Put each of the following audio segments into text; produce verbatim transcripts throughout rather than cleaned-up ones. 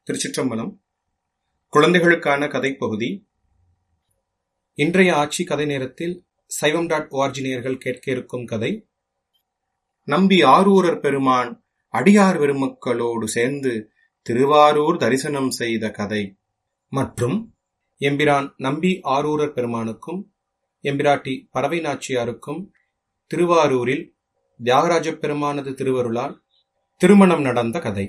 திருச்சிற்றம்பலம். குழந்தைகளுக்கான கதை பகுதி. இன்றைய ஆட்சி கதை நேரத்தில் சைவம் டாட் ஓஆர்ஜி நேயர்கள் கேட்க இருக்கும் கதை நம்பி ஆரூரர் பெருமான் அடியார் பெருமக்களோடு சேர்ந்து திருவாரூர் தரிசனம் செய்த கதை மற்றும் எம்பிரான் நம்பி ஆரூரர் பெருமானுக்கும் எம்பிராட்டி பறவை நாச்சியாருக்கும் திருவாரூரில் தியாகராஜ பெருமானது திருவருளால் திருமணம் நடந்த கதை.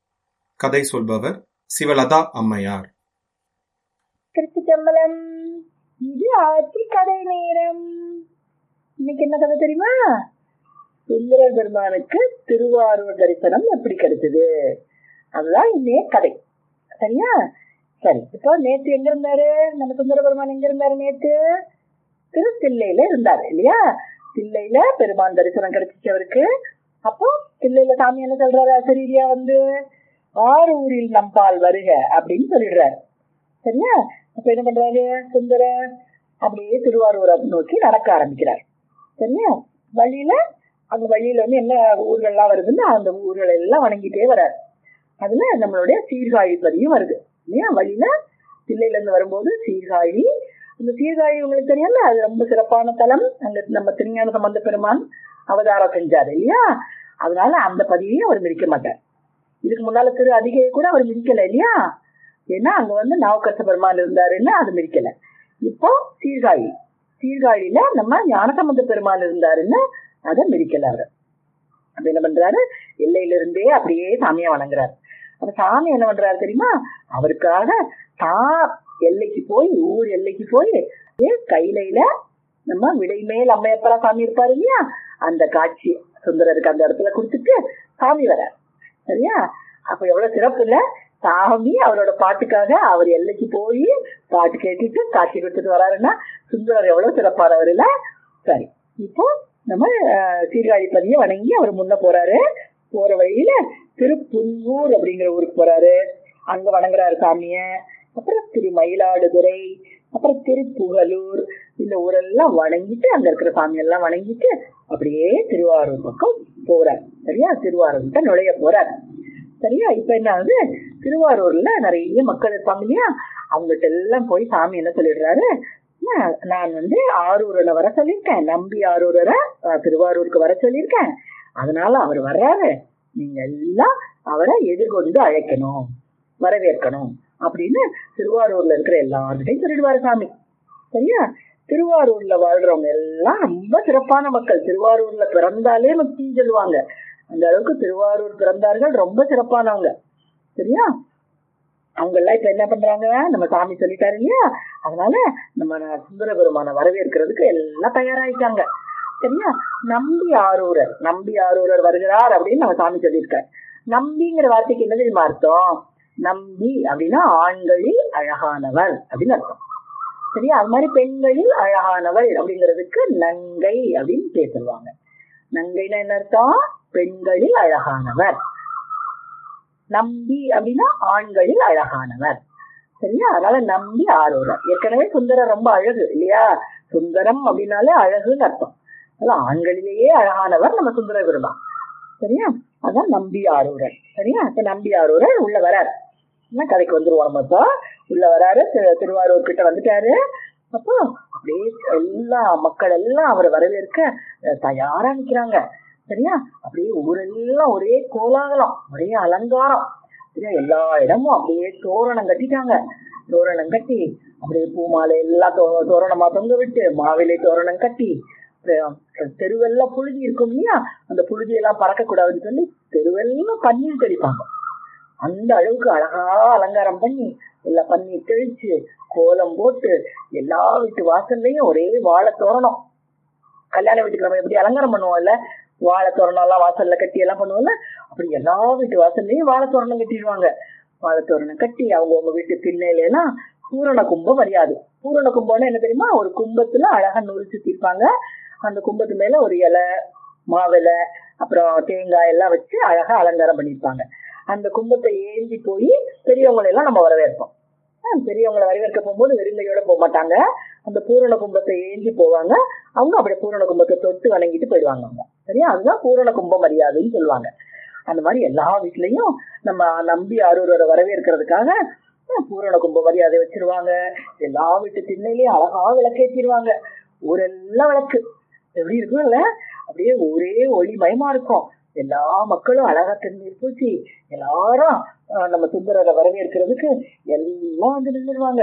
கதை சொல்பவர் சிவலதா அம்மையார். திருச்சிற்றம்பலம். இது ஆட்சி கதை நேரம். இன்னைக்கு என்ன கதை தெரியுமா? சுந்தரர் பெருமானுக்கு திருவாரூர் தரிசனம் எப்படி கிடைச்சது, அதுதான் இன்னைய கதை. சரியா? சரி, இப்போ நேற்று எங்க இருந்தாரு நம்ம சுந்தர பெருமான்? எங்க இருந்தாரு நேற்று? திரு தில்லையில இருந்தாரு இல்லையா? தில்லையில பெருமான் தரிசனம் கிடைச்சிச்சு அவருக்கு. அப்போ தில்லையில சாமி என்ன சொல்றாரு? அசரீரியா வந்து ஆரூரில் நம்பால் வருக அப்படின்னு சொல்லிடுறாரு. சரியா? அப்ப என்ன பண்றாரு சுந்தர? அப்படியே திருவாரூரை நோக்கி நடக்க ஆரம்பிக்கிறார். சரியா? வழியில அந்த வழியில வந்து என்ன ஊர்கள்லாம் வருதுன்னு அந்த ஊர்கள் எல்லாம் வணங்கிட்டே வர்றாரு. அதுல நம்மளுடைய சீர்காழி பதியும் வருது இல்லையா? வழியில தில்லையில இருந்து வரும்போது சீர்காழி, அந்த சீர்காழி உங்களுக்கு தெரியல, அது ரொம்ப சிறப்பான தலம். அங்க நம்ம திருஞான சம்பந்த பெருமான் அவதாரம் செஞ்சாரு இல்லையா? அதனால அந்த பதிவையும் அவர் மிதிக்க மாட்டார். இதுக்கு முன்னால திரு அதிகையை கூட அவர் மிதிக்கல இல்லையா? ஏன்னா அங்க வந்து நாவுக்கரச பெருமான் இருந்தாருன்னு அது மிதிக்கல. இப்போ சீர்காழி, சீர்காழியில நம்ம ஞானசம்பந்த பெருமான் இருந்தாருன்னு அதை மிதிக்கல. அவர் அப்ப என்ன பண்றாரு? எல்லையில இருந்தே அப்படியே சாமியை வணங்குறாரு. அந்த சாமி என்ன பண்றாரு தெரியுமா? அவருக்காக தான் எல்லைக்கு போய், ஊர் எல்லைக்கு போய் கையில நம்ம விடைமேல் அம்மையப்பரா சாமி இருப்பாரு இல்லையா? அந்த காட்சி சுந்தரருக்கு அந்த இடத்துல கொடுத்துட்டு சாமி வர. சரியா? அப்ப எவ்வளவு சிறப்பு இல்ல? சாமி அவரோட பாட்டுக்காக அவர் எல்லைக்கு போய் பாட்டு கேட்டுட்டு காட்சி கொடுத்துட்டு வராருன்னா சுந்தரர் எவ்வளவு சிறப்பானவர் இல்ல? சரி, இப்போ நம்ம சீர்காழி பதிய வணங்கி அவர் முன்ன போறாரு. போற வழியில திருப்புன்வூர் அப்படிங்கிற ஊருக்கு போறாரு. அங்க வணங்குறாரு சாமிய. அப்புறம் திரு மயிலாடுதுறை, அப்புறம் திருப்புகலூர், இந்த ஊரெல்லாம் வணங்கிட்டு அங்க இருக்கிற சாமியெல்லாம் வணங்கிட்டு அப்படியே திருவாரூர் பக்கம் போறார். சரியா? திருவாரூர்கிட்ட நுழைய போறார். சரியா? இப்ப என்ன ஆகுது? திருவாரூர்ல நிறைய மக்கள் இருப்பாங்க இல்லையா? அவங்ககிட்ட எல்லாம் போய் சாமி என்ன சொல்லிடுறாரு? நான் வந்து ஆரூரனை வர சொல்லியிருக்கேன், நம்பி ஆரூரரை திருவாரூருக்கு வர சொல்லியிருக்கேன், அதனால அவர் வர்றாரு, நீங்க எல்லாம் அவரை எதிர்கொண்டு அழைக்கணும், வரவேற்கணும் அப்படின்னு திருவாரூர்ல இருக்கிற எல்லார்கிட்டையும் சொல்லிடுவாரு சாமி. சரியா? திருவாரூர்ல வாழ்றவங்க எல்லாம் ரொம்ப சிறப்பான மக்கள். திருவாரூர்ல பிறந்தாலே முக்தின்னு சொல்லுவாங்க. அந்த அளவுக்கு திருவாரூர் பிறந்தார்கள் ரொம்ப சிறப்பானவங்க. சரியா? அவங்க எல்லாம் இப்ப என்ன பண்றாங்க? நம்ம சாமி சொல்லிட்டாரு இல்லையா? அதனால நம்ம சுந்தர பெருமான வரவேற்கிறதுக்கு எல்லாம் தயாராயிட்டாங்க. சரியா? நம்பி ஆரூரர், நம்பி ஆரூரர் வருகிறார் அப்படின்னு நம்ம சாமி சொல்லியிருக்காரு. நம்பிங்கிற வார்த்தைக்கு என்ன தெரியுமா அர்த்தம்? நம்பி அப்படின்னா ஆண்களில் அழகானவர் அப்படின்னு அர்த்தம். சரியா? அது மாதிரி பெண்களில் அழகானவள் அப்படிங்கிறதுக்கு நங்கை அப்படின்னு பேர் சொல்லுவாங்க. நங்கைன்னா என்ன அர்த்தம்? பெண்களில் அழகானவர். நம்பி அப்படின்னா ஆண்களில் அழகானவர். சரியா? அதனால நம்பி ஆரூரர். ஏற்கனவே சுந்தரம் ரொம்ப அழகு இல்லையா? சுந்தரம் அப்படின்னாலே அழகுன்னு அர்த்தம். அதான் ஆண்களிலேயே அழகானவர் நம்ம சுந்தர பெருமான். சரியா? அதான் நம்பி ஆரூரர். சரியா? இப்ப நம்பி ஆரூரர் உள்ள வராரு. கதைக்கு வந்துருவோம். இப்போ உள்ள வராரு, திருவாரூர் கிட்ட வந்துட்டாரு. அப்போ அப்படியே எல்லா மக்கள் எல்லாம் அவரை வரவேற்க தயாரா நிக்கிறாங்க. சரியா? அப்படியே ஊரெல்லாம் ஒரே கோலாகலம், ஒரே அலங்காரம். சரியா? எல்லா இடமும் அப்படியே தோரணம் கட்டிட்டாங்க. தோரணம் கட்டி அப்படியே பூ மாலை எல்லாம் தோ தோரணமா தொங்க விட்டு மாவிலை தோரணம் கட்டி தெருவெல்லாம் புழுதி இருக்கும் இல்லையா? அந்த புழுதியெல்லாம் பறக்க கூடாதுன்னு சொல்லி தெருவெல்லாம் பன்னீர் தெளிப்பாங்க. அந்த அளவுக்கு அழகா அலங்காரம் பண்ணி எல்லாம் பன்னீர் தெளிச்சு கோலம் போட்டு எல்லா வீட்டு வாசல்லையும் ஒரே வாழை தோரணம். கல்யாண வீட்டுக்கு நம்ம எப்படி அலங்காரம் பண்ணுவோம்ல, வாழை தோரணம் எல்லாம் வாசல்ல கட்டி எல்லாம் பண்ணுவோம்ல, அப்படி எல்லா வீட்டு வாசல்லையும் வாழை தோரணம் கட்டிடுவாங்க. வாழை தோரணம் கட்டி அவங்கவுங்க வீட்டு திண்ணையில எல்லாம் பூரண கும்பம் மரியாதை. பூரண கும்பம்னா என்ன தெரியுமா? ஒரு கும்பத்துல அழகா நூல் சுத்திருப்பாங்க. அந்த கும்பத்து மேல ஒரு இலை, மாவிலை, அப்புறம் தேங்காய் எல்லாம் வச்சு அழகா அலங்காரம் பண்ணிருப்பாங்க. அந்த கும்பத்தை ஏந்தி போய் பெரியவங்களை எல்லாம் நம்ம வரவேற்போம். பெரியவங்களை வரவேற்க போகும்போது வெறுங்கையோட போக மாட்டாங்க. அந்த பூரண கும்பத்தை ஏந்தி போவாங்க. அவங்க அப்படியே பூரண கும்பத்தை தொட்டு வணங்கிட்டு போயிடுவாங்க அவங்க. சரியா? அதுதான் பூரண கும்ப மரியாதைன்னு சொல்லுவாங்க. அந்த மாதிரி எல்லா வீட்லயும் நம்ம நம்பி ஆரூரோட வரவேற்கிறதுக்காக பூரண கும்ப மரியாதை வச்சிருவாங்க. எல்லா வீட்டு திண்ணையிலயும் அழகா விளக்கேற்றிடுவாங்க. ஊரெல்லாம் விளக்கு எப்படி இருக்கும் இல்ல, அப்படியே ஒரே ஒளி மயமா இருக்கும். எல்லா மக்களும் அழகா திருநீர் பூசி எல்லாரும் நம்ம சுந்தரரை வரவேற்கிறதுக்கு எல்லாம் வந்து நின்றுடுவாங்க.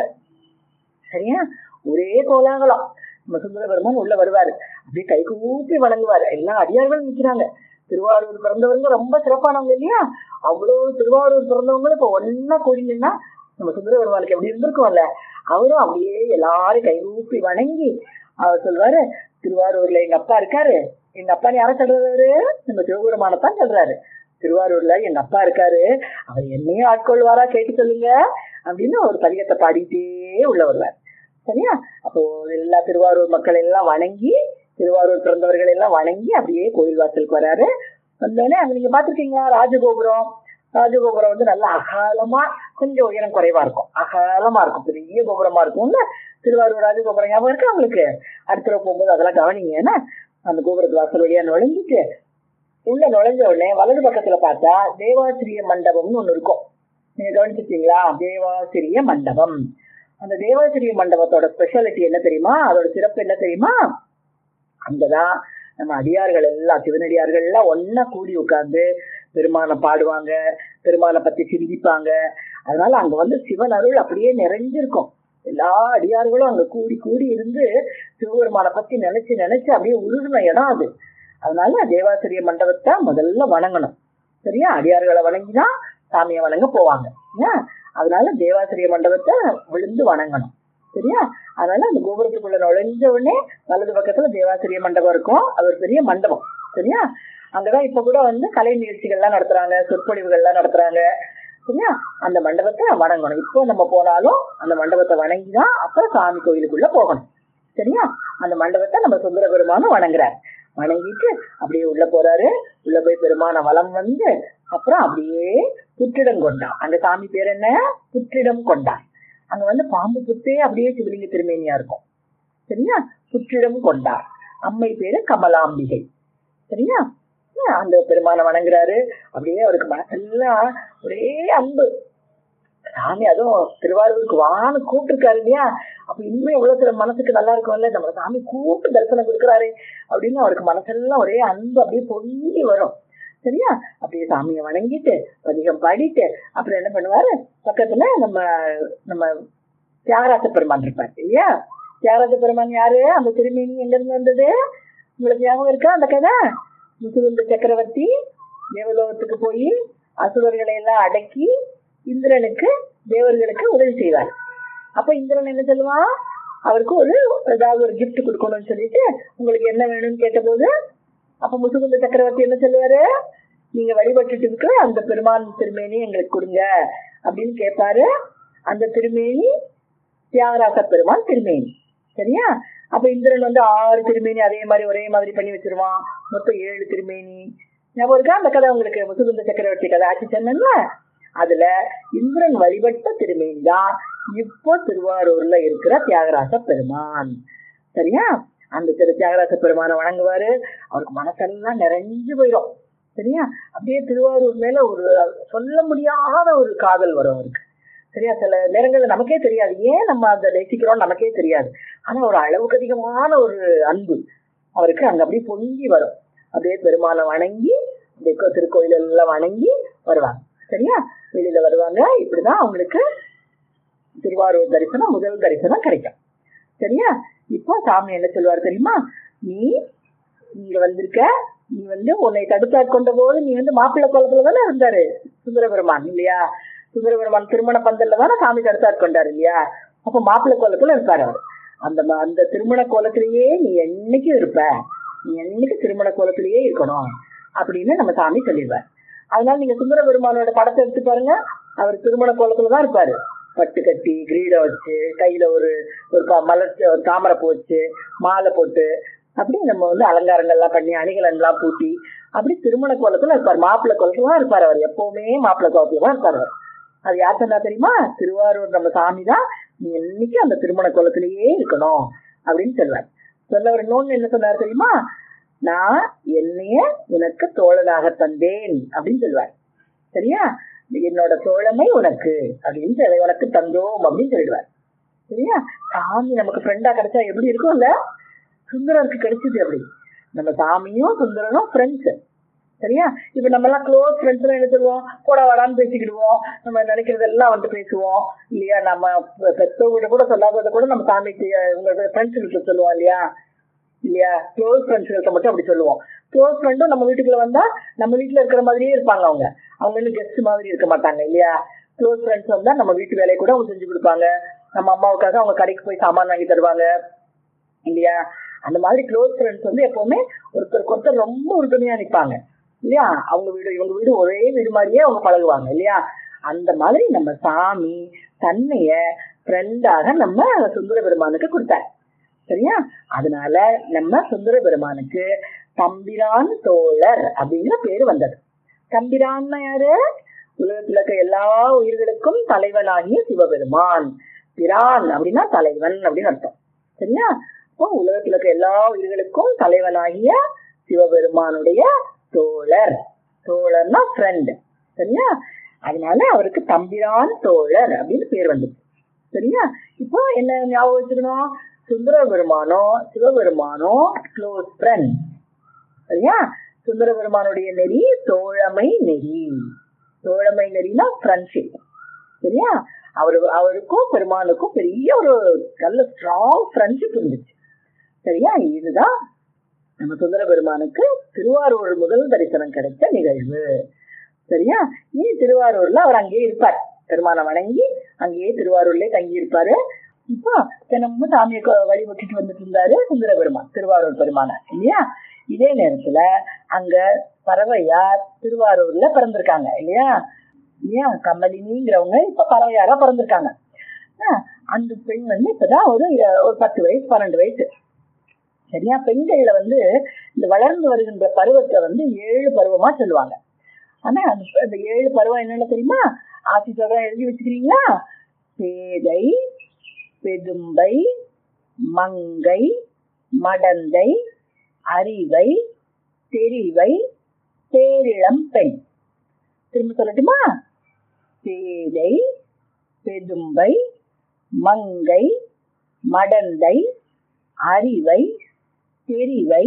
சரியா, ஒரே கோலாகலம். நம்ம சுந்தர பெருமான் உள்ள வருவாரு, அப்படியே கை கூப்பி வணங்குவாரு. எல்லா அடியார்களும் நிற்கிறாங்க. திருவாரூர் பிறந்தவங்க ரொம்ப சிறப்பானவங்க இல்லையா, அவ்வளவு திருவாரூர் பிறந்தவங்களும் இப்ப ஒன்னா கூடினா நம்ம சுந்தர பெருமானுக்கு எப்படி இருந்திருக்கும்ல. அவரும் அப்படியே எல்லாரும் கை கூப்பி வணங்கி அவர் சொல்வாரு, திருவாரூர்ல எங்க அப்பா இருக்காரு. எங்க அப்பான்னு யார சொல்றாரு? நம்ம சிவபெருமானத்தான் சொல்றாரு. திருவாரூர்ல எங்க அப்பா இருக்காரு, அவர் என்னையும் ஆட்கொள்வாரா கேட்டு சொல்லுங்க அப்படின்னு ஒரு பதிகத்தை பாடிட்டே உள்ள வருவார். சரியா, அப்போ எல்லா திருவாரூர் மக்கள் எல்லாம் வணங்கி, திருவாரூர் பிறந்தவர்கள் எல்லாம் வணங்கி அப்படியே கோயில் வாசலுக்கு வராரு. வந்தோடனே அங்க நீங்க பாத்துருக்கீங்களா ராஜகோபுரம். ராஜகோபுரம் வந்து நல்லா அகாலமா, கொஞ்சம் உயரம் குறைவா இருக்கும், அகாலமா இருக்கும், பெரிய கோபுரமா இருக்கும்ல திருவாரூர் ராஜகோபுரம். ஞாபகம் இருக்கு அவங்களுக்கு? அடுத்த போகும்போது அதெல்லாம் கவனிங்க. ஏன்னா அந்த கோபுரத்து வாசல் வழியா நுழைஞ்சிட்டு உள்ள நுழைஞ்ச உடனே வலது பக்கத்துல பார்த்தா தேவாசிரிய மண்டபம்னு ஒண்ணு இருக்கும். நீங்க கவனிச்சிருக்கீங்களா? தேவாசிரிய மண்டபம். அந்த தேவாசிரிய மண்டபத்தோட ஸ்பெஷாலிட்டி என்ன தெரியுமா? அதோட சிறப்பு என்ன தெரியுமா? அங்கதான் நம்ம அடியார்கள் எல்லாம், சிவனடியார்கள் எல்லாம் ஒன்னா கூடி உட்கார்ந்து பெருமானை பாடுவாங்க, பெருமானை பத்தி சிந்திப்பாங்க. அதனால அங்க வந்து சிவன் அருள் அப்படியே நிறைஞ்சிருக்கும். எல்லா அடியார்களும் அங்க கூடி கூடி இருந்து சிவபெருமானை பத்தி நினைச்சு நினைச்சு அப்படியே உருகின இடம் அது. அதனால தேவாசிரிய மண்டபத்தை முதல்ல வணங்கணும். சரியா, அடியார்களை வணங்கிதான் சாமியை வணங்க போவாங்க. அதனால தேவாசிரிய மண்டபத்தை விழுந்து வணங்கணும். சரியா, அதனால அந்த கோபுரத்துக்குள்ள நுழைஞ்ச உடனே வலது பக்கத்துல தேவாசிரிய மண்டபம் இருக்கும். அது ஒரு பெரிய மண்டபம். சரியா, அங்கதான் இப்ப கூட வந்து கலை நிகழ்ச்சிகள்லாம் நடத்துறாங்க, சொற்பொழிவுகள்லாம் நடத்துறாங்க. சரியா, அந்த மண்டபத்தை வணங்கணும். இப்போ நம்ம போனாலும் அந்த மண்டபத்தை வணங்கிதான் அப்புறம் சாமி கோயிலுக்குள்ள போகணும். சரியா, அந்த மண்டபத்தை நம்ம சுந்தர பெருமானும் வணங்குறாரு. வணங்கிட்டு அப்படியே உள்ள போறாரு. உள்ள போய் பெருமான வலம் வந்து அப்புறம் அப்படியே புற்றிடம் கொண்டான். அந்த சாமி பேர் என்ன? புற்றிடம் கொண்டான். அங்க வந்து பாம்பு புத்தே அப்படியே சிவலிங்க திருமேனியா இருக்கும். சரியா, புற்றிடம் கொண்டார். அம்மை பேரு கமலாம்பிகை. சரியா, அந்த பெருமான வணங்குறாரு. அப்படியே அவருக்கு மனசெல்லாம் ஒரே அன்பு. சாமி அதுவும் திருவாரூருக்கு வான்னு கூப்பிட்டுருக்காரு இல்லையா, அப்ப இன்னும் எவ்வளவு சில மனசுக்கு நல்லா இருக்கும்ல, நம்ம சாமி கூப்பிட்டு தரிசனம் கொடுக்குறாரு அப்படின்னு அவருக்கு மனசெல்லாம் ஒரே அன்பு அப்படியே பொங்கி வரும். சரியா, அப்படியே சாமியை வணங்கிட்டு பதிகம் பாடிட்டு அப்புறம் என்ன பண்ணுவாரு, பக்கத்துல நம்ம நம்ம தியாகராஜ பெருமான் இருப்பார் இல்லையா. தியாகராஜ பெருமான் யாரு? அந்த திருமேனி எங்க இருந்து வந்தது உங்களுக்கு ஞாபகம் இருக்கா? அந்த கதை முசுகுந்த சக்கரவர்த்தி தேவலோகத்துக்கு போய் அசுரர்களை எல்லாம் அடக்கி இந்திரனுக்கு தேவர்களுக்கு உதவி செய்வார். அப்ப இந்திரன் என்ன சொல்லுவான், அவருக்கு ஒரு ஏதாவது ஒரு கிஃப்ட் கொடுக்கணும்னு சொல்லிட்டு உங்களுக்கு என்ன வேணும்னு கேட்ட போது அப்ப முசுகுந்த சக்கரவர்த்தி என்ன சொல்லுவாரு, நீங்க வழிபட்டுட்டு இருக்கிற அந்த பெருமான் திருமேனி எங்களுக்கு கொடுங்க அப்படின்னு கேட்பாரு. அந்த திருமேனி தியாகராச பெருமான் திருமேனி. சரியா, அப்ப இந்திரன் வந்து ஆறு திருமேனி அதே மாதிரி ஒரே மாதிரி பண்ணி வச்சிருவான். மொத்தம் ஏழு திருமேனி. ஞாபகம் இருக்கா அந்த கதை உங்களுக்கு? முசுகுந்த சக்கரவர்த்தி கதை ஆட்சி சொன்னேன்ல, அதுல இந்திரன் வழிபட்ட திருமேனி தான் இப்போ திருவாரூர்ல இருக்கிற தியாகராச பெருமான். சரியா, அந்த திரு தியாகராச பெருமானை வணங்குவாரு. அவருக்கு மனசெல்லாம் நிறைஞ்சு போயிடும். சரியா, அப்படியே திருவாரூர் மேல ஒரு சொல்ல முடியாத ஒரு காதல் வரும் அவருக்கு. சரியா, சில நேரங்கள்ல நமக்கே தெரியாது ஏன் நம்ம அதை நேசிக்கிறோம், நமக்கே தெரியாது. ஆனா ஒரு அளவுக்கு அதிகமான ஒரு அன்பு அவருக்கு அங்க அப்படியே பொங்கி வரும். அப்படியே பெருமானை வணங்கி திருக்கோயில் எல்லாம் வணங்கி வருவாங்க. சரியா, வெளியில வருவாங்க. இப்படிதான் அவங்களுக்கு திருவாரூர் தரிசனம் முதல் தரிசனம் கிடைக்கும். சரியா, இப்போ சாமி என்ன சொல்லுவாரு தெரியுமா, நீ இங்க வந்திருக்க, நீ வந்து உன்னை தடுத்தாட்கொண்ட போது நீ வந்து மாப்பிள்ளை கோலத்துல தானே இருந்தாரு சுந்தர பெருமான் இல்லையா. சுந்தர பெருமான் திருமண பந்தல்ல தானே சாமி தடுத்தாட்கொண்டாரு இல்லையா. அப்ப மாப்பிள்ளை கோலத்துல இருப்பாரு அவர். அந்த அந்த திருமண கோலத்திலேயே நீ என்னைக்கும் இருப்ப, நீ என்னைக்கு திருமண கோலத்திலேயே இருக்கணும் அப்படின்னு நம்ம சாமி சொல்லிடுவார். அதனால நீங்க சுந்தர பெருமானோட படத்தை எடுத்து பாருங்க, அவர் திருமண கோலத்துலதான் இருப்பாரு. பட்டு கட்டி கிரீடம் வச்சு கையில ஒரு ஒரு மலர் ஒரு தாமரை பூ வச்சு மாலை போட்டு அப்படி நம்ம வந்து அலங்காரங்கள்லாம் பண்ணி அணிகலன்லாம் பூட்டி அப்படி திருமண கோலத்துல இருப்பார். மாப்பிள்ளை கோலத்துல தான் இருப்பார் அவர். எப்பவுமே மாப்பிள்ளை கோலத்துல தான் இருப்பார் அவர். அது யார் சொன்னா தெரியுமா? திருவாரூர் நம்ம சாமி தான் நீ என்னைக்கு அந்த திருமண கோலத்திலேயே இருக்கணும் அப்படின்னு சொல்லுவார். சொன்னவர் இன்னொன்னு என்ன சொன்னார் தெரியுமா, நான் என்னைய உனக்கு தோழனாக தந்தேன் அப்படின்னு சொல்லுவார். சரியா? என்னோட தோழமை உனக்கு அப்படின்னு சொல்லி உனக்கு தந்தோம் அப்படின்னு சொல்லிடுவார். சரியா? சாமி நமக்கு ஃப்ரெண்டா கிடைச்சா எப்படி இருக்கும்ல, சுந்தரருக்கு கிடைச்சது அப்படி. நம்ம சாமியும் சுந்தரனும் ஃப்ரெண்ட்ஸ். சரியா? இப்ப நம்ம எல்லாம் க்ளோஸ் ஃப்ரெண்ட்ஸ் என்ன சொல்லுவோம், போட வாடான்னு பேசிக்கிடுவோம், நம்ம நினைக்கிறதெல்லாம் வந்து பேசுவோம் இல்லையா? நம்ம பெற்றவங்கிட்ட கூட சொல்லாததை கூட நம்ம சாமிக்கு உங்களோட ஃப்ரெண்ட்ஸுகிட்ட சொல்லுவோம் இல்லையா? இல்லையா? க்ளோஸ் ஃப்ரெண்ட்ஸ்கிட்ட மட்டும் அப்படி சொல்லுவோம். க்ளோஸ் ஃப்ரெண்டும் நம்ம வீட்டுக்குள்ள வந்தா நம்ம வீட்டுல இருக்கிற மாதிரியே இருப்பாங்க. அவங்க அவங்க இன்னும் கெஸ்ட் மாதிரி இருக்க மாட்டாங்க இல்லையா? க்ளோஸ் ஃப்ரெண்ட்ஸ் வந்தா நம்ம வீட்டு வேலையை கூட அவங்க செஞ்சு கொடுப்பாங்க. நம்ம அம்மாவுக்காக அவங்க கடைக்கு போய் சாமான் வாங்கி தருவாங்க இல்லையா? அந்த மாதிரி க்ளோஸ் ஃப்ரெண்ட்ஸ் வந்து எப்பவுமே ஒருத்தருக்கு ஒருத்தர் ரொம்ப உறுதுணையா நிற்பாங்க இல்லையா? அவங்க வீடு இவங்க வீடு ஒரே வீடு மாதிரியே அவங்க பழகுவாங்க இல்லையா? அந்த மாதிரி நம்ம சாமி தன்னைய ஃப்ரெண்டாக நம்ம சுந்தர பெருமானுக்கு கொடுத்தார். சரியா? அதனால நம்ம சுந்தர பெருமானுக்கு தம்பிரான் தோழர் அப்படிங்கிற பேரு வந்தது. தம்பிரான்னா யாரு? உலகத்துல இருக்க எல்லா உயிர்களுக்கும் தலைவனாகிய சிவபெருமான். பிரான் அப்படின்னா தலைவன் அப்படின்னு அர்த்தம். சரியா? இப்போ உலகத்துல இருக்க எல்லா உயிர்களுக்கும் தலைவனாகிய சிவபெருமானுடைய தோழர். தோழர்னா ஃப்ரெண்ட். சரியா? அதனால அவருக்கு தம்பிரான் தோழர் அப்படின்னு பேர் வந்துச்சு. சரியா? இப்போ என்ன ஞாபகம் வச்சுக்கணும், சுந்தர பெருமானோ சிவபெருமானோ க்ளோஸ் ஃப்ரெண்ட். சரியா? சுந்தர பெருமானுடைய நெறி தோழமை நெறி. தோழமை நெறினா ஃப்ரெண்ட்ஷிப். சரியா? அவரு அவருக்கும் பெருமானுக்கும் பெரிய ஒரு நல்ல ஸ்ட்ராங் ஃப்ரெண்ட்ஷிப் இருந்துச்சு. சரியா? இதுதான் நம்ம சுந்தர பெருமானுக்கு திருவாரூர் முதல் தரிசனம் கிடைச்ச நிகழ்வு. சரியா? இனி திருவாரூர்ல அவர் அங்கேயே இருப்பார். பெருமானை வணங்கி அங்கேயே திருவாரூர்லயே தங்கி இருப்பாரு. இப்போ தினமும் சாமியை வழிபட்டுட்டு வந்துட்டு இருந்தாரு சுந்தர பெருமான், திருவாரூர் பெருமான இல்லையா? இதே நேரத்துல அங்க பறவையார் திருவாரூர்ல பிறந்திருக்காங்க இல்லையா? இல்லையா? கமலினிங்கிறவங்க இப்ப பறவையாரா பிறந்திருக்காங்க. அந்த பெண் வந்து இப்பதான் ஒரு ஒரு பத்து வயசு பன்னெண்டு வயசு. சரியா? பெண்கள்ல வந்து இந்த வளர்ந்து வருகின்ற பருவத்தை வந்து ஏழு பருவமா சொல்லுவாங்க. ஆனா அந்த ஏழு பருவம் என்னன்னு தெரியுமா? ஆட்சி சொல்ற எழுதி வச்சுக்கிறீங்களா? பேதை, பெதும்பை, மங்கை, மடந்தை, அறிவை, தெரிவை, பேரிளம் பெண். திரும்ப சொல்லட்டுமா? பேதை, பெதும்பை, மங்கை, மடந்தை, அறிவை, தெரிவை,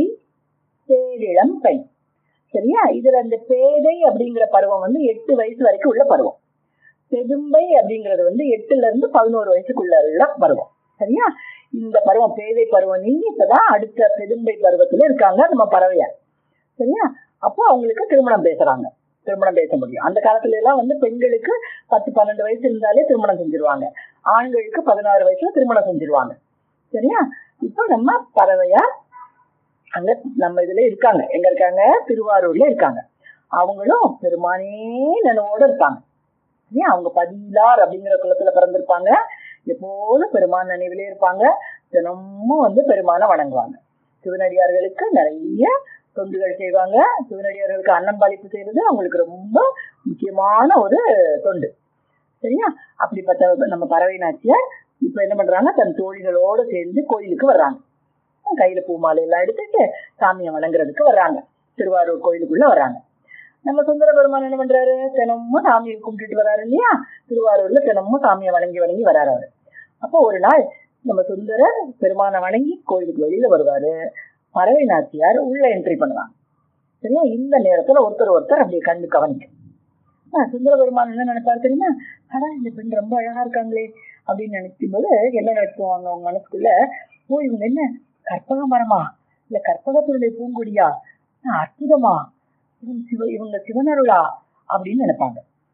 பேரிளம் பெண். சரியா? இதுல அந்த பேதை அப்படிங்கிற பருவம் வந்து எட்டு வயசு வரைக்கும் உள்ள பருவம். பெதும்பை அப்படிங்கிறது வந்து எட்டுல இருந்து பதினோரு வயசுக்குள்ள உள்ள பருவம். சரியா? இந்த பருவம் பேதை பருவம் நீங்க இப்பதான் அடுத்த பெதும்பை பருவத்துல இருக்காங்க நம்ம பறவையார். சரியா? அப்போ அவங்களுக்கு திருமணம் பேசுறாங்க, திருமணம் பேச முடியும். அந்த காலத்துல எல்லாம் வந்து பெண்களுக்கு பத்து பன்னெண்டு வயசு இருந்தாலே திருமணம் செஞ்சிருவாங்க, ஆண்களுக்கு பதினாறு வயசுல திருமணம் செஞ்சிருவாங்க. சரியா? இப்போ நம்ம பறவையார் அங்க நம்ம இதுல இருக்காங்க. எங்க இருக்காங்க? திருவாரூர்ல இருக்காங்க. அவங்களும் பெருமானே நினைவோட இருப்பாங்க. அவங்க பதிலார் அப்படிங்கிற குலத்துல பிறந்திருப்பாங்க. எப்போதும் பெருமான் நினைவிலே இருப்பாங்க. தினமும் வந்து பெருமானை வணங்குவாங்க. சிவனடியார்களுக்கு நிறைய தொண்டுகள் செய்வாங்க. சிவனடியார்களுக்கு அன்னம்பாளிப்பு செய்யறது அவங்களுக்கு ரொம்ப முக்கியமான ஒரு தொண்டு. சரியா? அப்படிப்பட்ட நம்ம பறவை நாச்சியார் இப்ப என்ன பண்றாங்க, தன் தோழிகளோடு சேர்ந்து கோயிலுக்கு வர்றாங்க. கையில பூமாலை எல்லாம் எடுத்துட்டு சாமியை வணங்குறதுக்கு வர்றாங்க. திருவாரூர் கோயிலுக்குள்ள வர்றாங்க. நம்ம சுந்தர பெருமான் என்ன பண்றாரு? தினமும் சாமியை கும்பிட்டுட்டு வர்றாரு இல்லையா? திருவாரூர்ல தினமும் சாமியை வணங்கி வணங்கி வர்றாரு அவரு. அப்போ ஒரு நாள் நம்ம சுந்தர பெருமானை வணங்கி கோயிலுக்கு வெளியில வருவாரு. பறவை நாச்சியார் உள்ள என்ட்ரி பண்ணுவாங்க. சரியா? இந்த நேரத்துல ஒருத்தர் ஒருத்தர் அப்படியே கண்டு கவனிக்கும். சுந்தர பெருமான் என்ன நினைப்பாரு தெரியுமா? ஆனா இந்த பெண் ரொம்ப அழகா இருக்காங்களே அப்படின்னு நினைக்கும் போது என்ன நினைச்சுவாங்க அவங்க மனசுக்குள்ள, ஓ இவங்க என்ன கற்பக மரமா, இல்ல கற்பகத்தினுடைய பூங்கொடியா, அற்புதமா, இவங்க சிவ இவங்க சிவனருளா அப்படின்னு நினைப்பாங்க.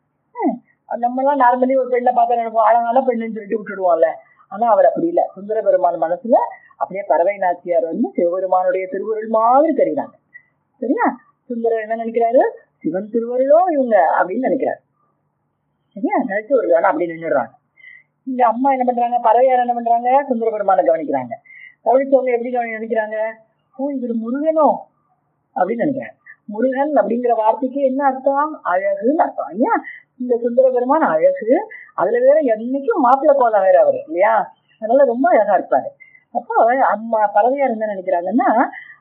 நம்ம எல்லாம் நார்மலி ஒரு பெண்ணை பார்த்தா நினைப்போம் அழகான பெண்ணுன்னு சொல்லிட்டு விட்டுடுவோம்ல. ஆனா அவர் அப்படி இல்லை. சுந்தர பெருமான் மனசுல அப்படியே பறவை நாச்சியார் வந்து சிவபெருமானுடைய திருவருள் மாதிரி தெரியுறாங்க. சரியா? சுந்தரர் என்ன நினைக்கிறாரு? சிவன் திருவருளோ இவங்க அப்படின்னு நினைக்கிறாரு. சரியா? நினைச்சு ஒரு கவனம் அப்படி நின்றுடுறாங்க. இந்த அம்மா என்ன பண்றாங்க, பறவையார் என்ன பண்றாங்க, சுந்தர பெருமானை கவனிக்கிறாங்க. கவனிச்சவங்க எப்படி கவனி நினைக்கிறாங்க, ஓ இவர் முருகனோ அப்படின்னு நினைக்கிறாங்க. முருகன் அப்படிங்கிற வார்த்தைக்கு என்ன அர்த்தம்? அழகுன்னு அர்த்தம் இல்லையா? இந்த சுந்தர பெருமான் அழகு, அதுல வேற என்னைக்கும் மாப்பிள்ளை கோலம் வேற அவரு இல்லையா? அதனால ரொம்ப அழகா இருப்பாரு. அப்போ அம்மா பறவையார் என்ன நினைக்கிறாங்கன்னா,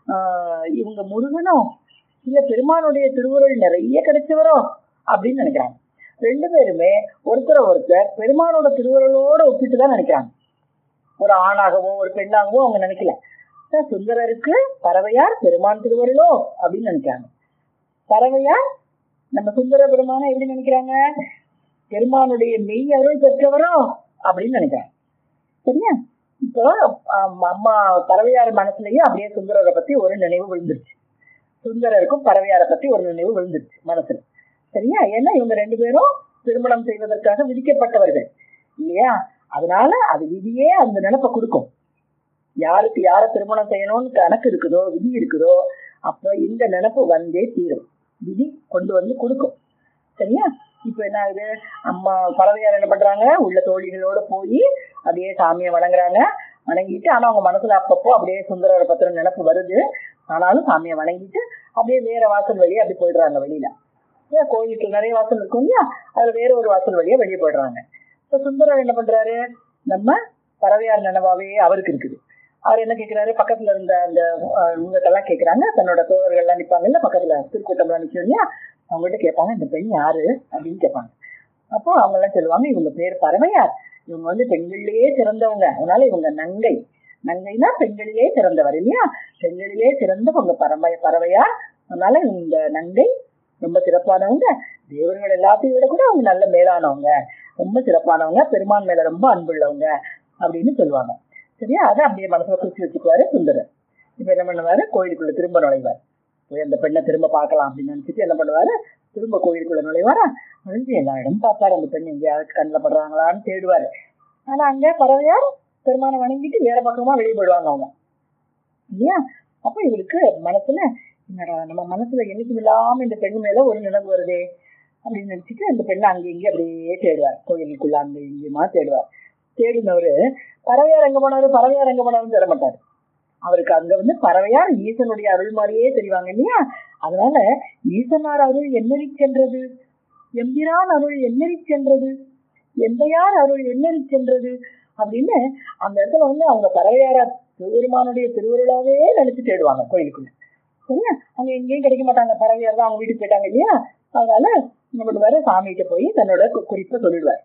ஆஹ் இவங்க முருகனோ இல்ல பெருமானுடைய திருவுருள் நிறைய கிடைச்சவரோ அப்படின்னு நினைக்கிறாங்க. ரெண்டு பேருமே ஒருத்தர ஒருத்தர் பெருமானோட திருவுருளோட ஒப்பிட்டுதான் நினைக்கிறாங்க. ஒரு ஆணாகவோ ஒரு பெண்ணாகவோ அவங்க நினைக்கல. சுந்தரருக்கு பறவையார் பெருமான் திருவருளோ அப்படின்னு நினைக்கிறாங்க. பறவையார் நம்ம சுந்தர பெருமான எப்படி நினைக்கிறாங்க? பெருமானுடைய மெய் அருள் பெற்றவரோ அப்படின்னு நினைக்கிறாங்க. சரியா? இப்போ அம்மா பறவையார் மனசுலயும் அப்படியே சுந்தரரை பத்தி ஒரு நினைவு விழுந்துருச்சு. சுந்தரருக்கும் பறவையாரை பத்தி ஒரு நினைவு விழுந்துருச்சு மனசுல. சரியா? ஏன்னா இவங்க ரெண்டு பேரும் திருமணம் செய்வதற்காக விதிக்கப்பட்டவர்கள் இல்லையா? அதனால அது விதியே அந்த நினைப்பை கொடுக்கும். யாருக்கு யார திருமணம் செய்யணும்னு கணக்கு இருக்குதோ, விதி இருக்குதோ, அப்ப இந்த நினைப்பு வந்தே தீரும். விதி கொண்டு வந்து கொடுக்கும். சரியா? இப்ப என்ன ஆகுது? அம்மா பறவையார் என்ன பண்றாங்க? உள்ள தோழிகளோட போய் அப்படியே சாமியை வணங்குறாங்க. வணங்கிட்டு ஆனா அவங்க மனசுல அப்பப்போ அப்படியே சுந்தரரை பத்திர நினைப்பு வருது. ஆனாலும் சாமியை வணங்கிட்டு அப்படியே வேற வாசல் வழியா அப்படி போயிடுறாங்க வெளியில. ஏன் கோயிலுக்கு நிறைய வாசல் இருக்கும் இல்லையா? அதுல வேற ஒரு வாசல் வழியா வெளியே போயிடுறாங்க. இப்ப சுந்தரர் என்ன பண்றாரு? நம்ம பறவையார் நினைவாவே அவருக்கு இருக்குது. அவர் என்ன கேட்கிறாரு? பக்கத்துல இருந்த அந்த இவங்கெல்லாம் கேட்கிறாங்க, தன்னோட தோழர்கள் எல்லாம் நிற்பாங்க இல்ல பக்கத்துல, திருக்கூட்டம் எல்லாம் நிற்கும் இல்லையா? அவங்கள்ட்ட கேட்பாங்க, இந்த பெண் யாரு அப்படின்னு கேட்பாங்க. அப்போ அவங்க எல்லாம் சொல்லுவாங்க, இவங்க பேர் பறவையார், இவங்க வந்து பெண்களிலேயே சிறந்தவங்க, அதனால இவங்க நங்கை. நங்கைனா பெண்களிலே சிறந்தவர் இல்லையா? பெண்களிலே சிறந்தவங்க பறவை பறவையார். அதனால இந்த நங்கை ரொம்ப சிறப்பானவங்க. தேவர்கள் எல்லாத்தையும் விட கூட அவங்க நல்ல மேலானவங்க, ரொம்ப சிறப்பானவங்க, பெருமான் மேல ரொம்ப அன்புள்ளவங்க அப்படின்னு சொல்லுவாங்க. சரியா? அதை அப்படியே மனசுல குறிச்சு வச்சுக்குவாரு சுந்தரர். இப்ப என்ன பண்ணுவாரு? கோயிலுக்குள்ள திரும்ப நுழைவார். போய் அந்த பெண்ணை திரும்ப பார்க்கலாம் அப்படின்னு நினைச்சிட்டு என்ன பண்ணுவாரு? திரும்ப கோயிலுக்குள்ள நுழைவாரா? நுழைஞ்சு எல்லா இடம் பார்ப்பாரு, அந்த பெண் எங்கேயாவது கண்ணில் படுறாங்களான்னு தேடுவாரு. ஆனா அங்க பறவையார் பெருமானை வணங்கிட்டு வேற பக்கமா வெளியே போயிடுவாங்க அவங்க இல்லையா? அப்ப இவருக்கு மனசுல என்னடா, நம்ம மனசுல என்னைக்கும் இல்லாம இந்த பெண் மேல ஒரு நினைவு வருதே அப்படின்னு நினைச்சிட்டு அந்த பெண்ணை அங்கே இங்கே அப்படியே தேடுவார். கோயிலுக்குள்ள அங்கே இங்கேயுமா தேடுவார். தேடினவரு பறவையார் எங்க போனாரு, பறவையார் எங்க போனாருன்னு தேட மாட்டாரு. அவருக்கு அங்க வந்து பறவையார் ஈசனுடைய அருள் மாதிரியே தெரிவாங்க இல்லையா? அதனால ஈசனார் அருள் என்னறி சென்றது, எம்பிரான் அருள் என்னறி சென்றது, எந்தையார் அருள் என்னறி சென்றது அப்படின்னு அந்த இடத்துல வந்து அவங்க பறவையாரா திருவருமானுடைய திருவருளாவே நினைச்சு தேடுவாங்க கோயிலுக்குள்ள. சரியா? அங்க எங்கேயும் கிடைக்க மாட்டாங்க. பறவையார் தான் அவங்க வீட்டுக்கு போயிட்டாங்க இல்லையா? அதனால என்ன பண்ணுவாரு? சாமிகிட்ட போய் தன்னோட குறிப்பை சொல்லிடுவார்.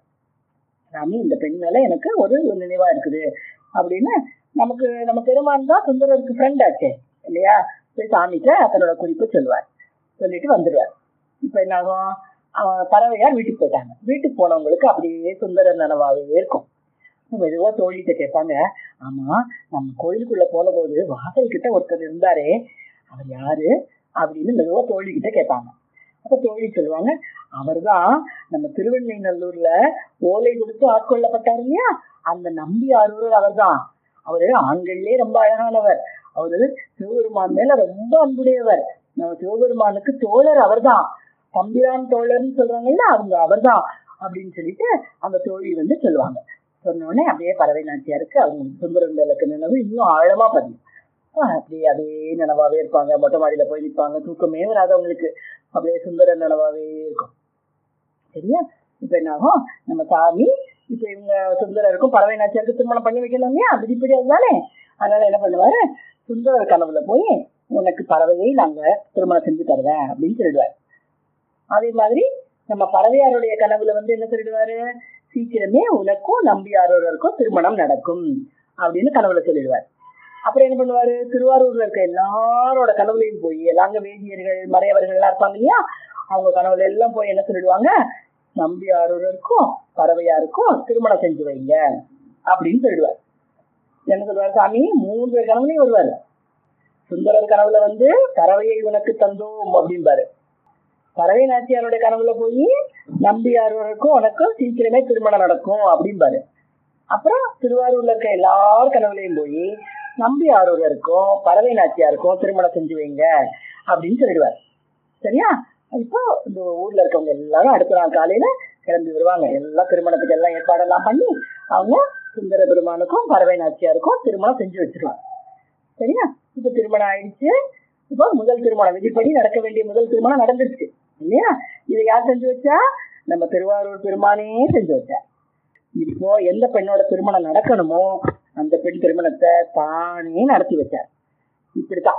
சாமி, இந்த பெண் மேல எனக்கு ஒரு நினைவா இருக்குது அப்படின்னு. நமக்கு நம்ம பெருமான் தான் சுந்தரருக்கு ஃப்ரெண்ட் ஆச்சே இல்லையா? போய் சாமிகிட்ட தன்னோட குறிப்பை சொல்லுவார். சொல்லிட்டு வந்துடுவார். இப்ப என்ன ஆகும்? பறவையார் வீட்டுக்கு போயிட்டாங்க. வீட்டுக்கு போனவங்களுக்கு அப்படியே சுந்தரர் நினைவாவே இருக்கும். மெதுவா தோழிகிட்ட கேட்பாங்க, ஆமா நம்ம கோயிலுக்குள்ள போன போது வாசல் கிட்ட ஒருத்தர் இருந்தாரே, அவர் யாரு அப்படின்னு மெதுவா தோழிகிட்ட கேட்பாங்க. அப்ப தோழி சொல்லுவாங்க, அவர் தான் நம்ம திருவெண்ணைநல்லூர்ல ஓலை கொடுத்து ஆட்கொள்ளப்பட்டார் இல்லையா? அந்த நம்பி ஆரூர் அவர் தான். அவரு ஆண்கள்லயே ரொம்ப அழகானவர். அவரு சிவபெருமான் மேல ரொம்ப அன்புடையவர். நம்ம சிவபெருமானுக்கு தோழர் அவர் தான். தம்பிரான் தோழர்னு சொல்றாங்கல்ல, அவங்க அவர் தான் அப்படின்னு சொல்லிட்டு அந்த தோழி வந்து சொல்லுவாங்க. சொன்னோடனே அப்படியே பறவை நாச்சியாருக்கு அவங்களுக்கு சுந்தரன் மேலுக்கு நினைவு இன்னும் ஆழமா பதியும். அப்படியே அதே நினைவாவே இருப்பாங்க. மொட்டை மாடியில போய் நிற்பாங்க. தூக்கமே வராதவங்களுக்கு அப்படியே சுந்தரன் நினைவாவே இருக்கும். சரியா? இப்ப என்ன ஆகும்? நம்ம சாமி இப்ப இவங்க சுந்தரருக்கும் பறவை நாச்சியாருக்கு திருமணம் பண்ணி வைக்கணும் இல்லையா? விதிப்படி அதுதானே. அதனால என்ன பண்ணுவாரு? சுந்தரர் கனவுல போய் உனக்கு பறவையை நாங்க திருமணம் செஞ்சு தருவேன் அப்படின்னு சொல்லிடுவாரு. அதே மாதிரி நம்ம பறவையாருடைய கனவுல வந்து என்ன சொல்லிடுவாரு? சீக்கிரமே உனக்கும் நம்பியாரோருக்கும் திருமணம் நடக்கும் அப்படின்னு கனவுல சொல்லிடுவார். அப்புறம் என்ன பண்ணுவாரு? திருவாரூர்ல இருக்க எல்லாரோட கனவுலையும் போய் எல்லாங்க வேதியர்கள் மறையவர்கள் எல்லாம் இருப்பாங்க இல்லையா? அவங்க கனவுல எல்லாம் போய் என்ன சொல்லிடுவாங்க? நம்பியாரோருக்கும் பறவையாருக்கும் திருமணம் செஞ்சு வைங்க அப்படின்னு சொல்லிடுவார். என்ன சொல்லுவார் சாமி? மூன்று கனவுலையும் வருவாரு. சுந்தரர் கனவுல வந்து பறவையை உனக்கு தந்தோம் அப்படின்பாரு. பறவை நாச்சியாருடைய கனவுல போய் நம்பியாரோருக்கும் உனக்கும் சீக்கிரமே திருமணம் நடக்கும் அப்படின்பாரு. அப்புறம் திருவாரூர்ல இருக்க எல்லாரும் கனவுலையும் போய் நம்பியாரோருக்கும் பறவை நாச்சியாருக்கும் திருமணம் செஞ்சு வைங்க அப்படின்னு சொல்லிடுவார். சரியா? இப்போ இந்த ஊர்ல இருக்கவங்க எல்லாரும் அடுத்த நாள் காலையில கிளம்பி வருவாங்க. எல்லாம் திருமணத்துக்கு எல்லாம் ஏற்பாடெல்லாம் பண்ணி அவங்க சுந்தர பெருமானுக்கும் பறவை நாச்சியாருக்கும் திருமணம் செஞ்சு வச்சிருவாங்க. சரியா? இப்ப திருமணம் ஆயிடுச்சு. இப்போ முதல் திருமணம் விதிப்படி நடக்க வேண்டிய முதல் திருமணம் நடந்துருச்சு இல்லையா? இதை யார் செஞ்சு வச்சா? நம்ம திருவாரூர் பெருமானே செஞ்சு வச்சா. இப்போ எந்த பெண்ணோட திருமணம் நடக்கணுமோ அந்த பெண் திருமணத்தை தானே நடத்தி வச்சார். இப்படித்தான்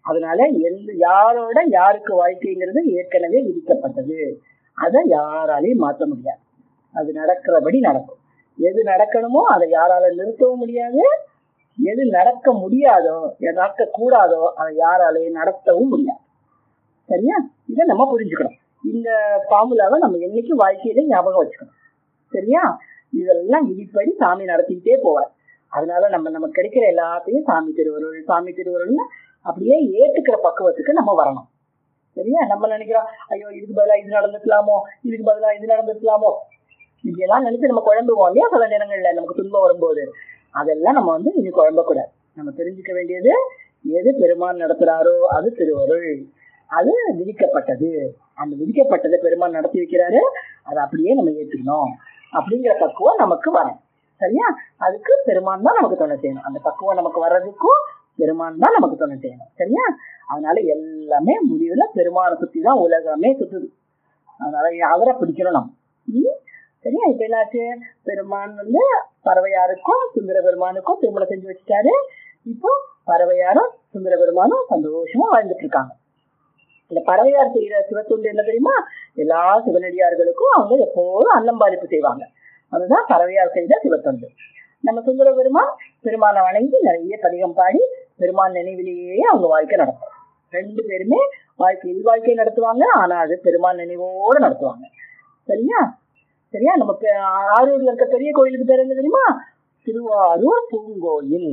அதனால எந்த யாரோட யாருக்கு வாழ்க்கைங்கிறது ஏற்கனவே விதிக்கப்பட்டது. அதை யாராலையும் மாற்ற முடியாது. அது நடக்கிறபடி நடக்கும். எது நடக்கணுமோ அதை யாரால நிறுத்தவும் முடியாது. எது நடக்க முடியாதோ நடக்க கூடாதோ அதை யாராலையும் நடத்தவும் முடியாது. சரியா? இதை நம்ம புரிஞ்சுக்கணும். இந்த ஃபார்முலாவை நம்ம என்னைக்கு வாழ்க்கையில ஞாபகம் வச்சுக்கணும். சரியா? இதெல்லாம் விதிப்படி சாமி நடத்திக்கிட்டே போவார். அதனால நம்ம நமக்கு கிடைக்கிற எல்லாத்தையும் சாமி திருவருள் சாமி திருவருள்னு அப்படியே ஏத்துக்கிற பக்குவத்துக்கு நம்ம வரணும். சரியா? நம்ம நினைக்கிறோம், ஐயோ இதுக்கு பதிலா இது நடந்துக்கலாமோ, இதுக்கு பதிலா இது நடந்துக்கலாமோ, இப்படி எல்லாம் நினைச்சு நம்ம குழம்புவோம் இல்லையா? சில நேரங்கள்ல நமக்கு துன்பம் வரும்போது அதெல்லாம் நம்ம வந்து இனி குழம்பக்கூடாது. நம்ம தெரிஞ்சுக்க வேண்டியது, எது பெருமான் நடத்துறாரோ அது திருவருள், அது விதிக்கப்பட்டது. அந்த விதிக்கப்பட்டதை பெருமான் நடத்தி வைக்கிறாரு, அதை அப்படியே நம்ம ஏற்றுக்கணும் அப்படிங்கிற பக்குவம் நமக்கு வரும். சரியா? அதுக்கு பெருமான் தான் நமக்கு துணை செய்யணும். அந்த பக்குவம் நமக்கு வர்றதுக்கும் பெருமான் தான் நமக்கு துணை செய்யணும். சரியா? அதனால எல்லாமே முடிவுல பெருமானை சுத்தி தான் உலகமே சுத்துது. அதனால அவரை பிடிக்கணும் நம்ம. உம் சரியா? இப்ப என்னாச்சு, பெருமான் வந்து பறவையாருக்கும் சுந்தர பெருமானுக்கும் திருமணம் செஞ்சு வச்சுட்டாரு. இப்போ பறவையாரும் சுந்தர பெருமானும் சந்தோஷமா வாழ்ந்துட்டு இருக்காங்க. இந்த பறவையார் செய்யற சிவத்தொண்டு என்ன தெரியுமா? எல்லா சிவனடியார்களுக்கும் அவங்க எப்போதும் அன்னம்பாரிப்பு செய்வாங்க. அதுதான் பறவையார் செய்த சிவத்தொண்டு. நம்ம சுந்தர பெருமான் பெருமானை வணங்கி நிறைய பதிகம் பாடி பெருமான் நினைவிலேயே அவங்க வாழ்க்கை நடத்தும். ரெண்டு பேருமே வாழ்க்கை இல் வாழ்க்கையை நடத்துவாங்க. ஆனா அது பெருமான் நினைவோடு நடத்துவாங்க. சரியா? சரியா? நம்ம ஆரூர்ல இருக்க பெரிய கோயிலுக்கு பேர் என்ன தெரியுமா? திருவாரூர் பூங்கோயில்.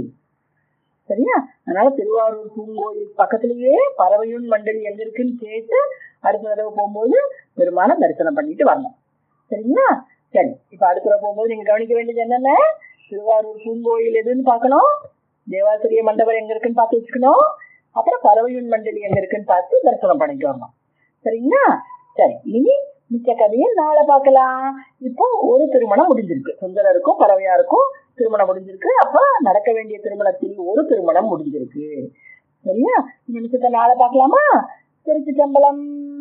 சரியா? அதனால திருவாரூர் பூங்கோயில் பக்கத்திலேயே பறவையூன் மண்டலி எங்க இருக்குன்னு கேட்டு அடுத்த தடவை போகும்போது பெருமான தரிசனம் பண்ணிட்டு வரணும். சரிங்களா? சரி, இப்ப அடுத்த தடவை போகும்போது நீங்க கவனிக்க வேண்டியது என்னென்ன? திருவாரூர் பூங்கோயில் எதுன்னு பார்க்கணும், தேவாசிரிய மண்டபம் எங்க இருக்குன்னு பார்த்து வச்சுக்கணும், அப்புறம் பறவையூன் மண்டலி எங்க இருக்குன்னு பார்த்து தரிசனம் பண்ணிட்டு வரணும். சரிங்களா? சரி, இனி மிச்ச கதையை நாளை பார்க்கலாம். இப்போ ஒரு திருமணம் முடிஞ்சிருக்கு, சுந்தரருக்கும் பறவையாருக்கும் திருமணம் முடிஞ்சிருக்கு. அப்ப நடக்க வேண்டிய திருமணத்தில் ஒரு திருமணம் முடிஞ்சிருக்கு. சரியா? இந்த மிச்சத்தை நாளை பார்க்கலாமா? திருச்சி சம்பளம்.